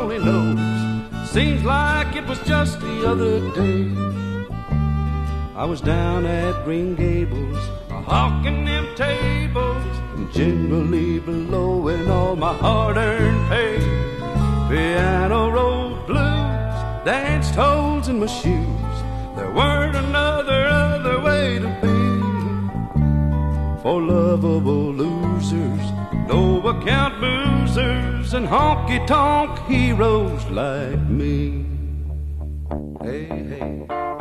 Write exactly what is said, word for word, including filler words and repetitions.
only knows. Seems like it was just the other day. I was down at Green Gables, a-hawking them tables, and generally blowing all my hard-earned pay. Piano rolled blues, danced holes in my shoes. There weren't another other way to be. For lovable losers, no-account boozers, and honky-tonk heroes like me. Hey, hey.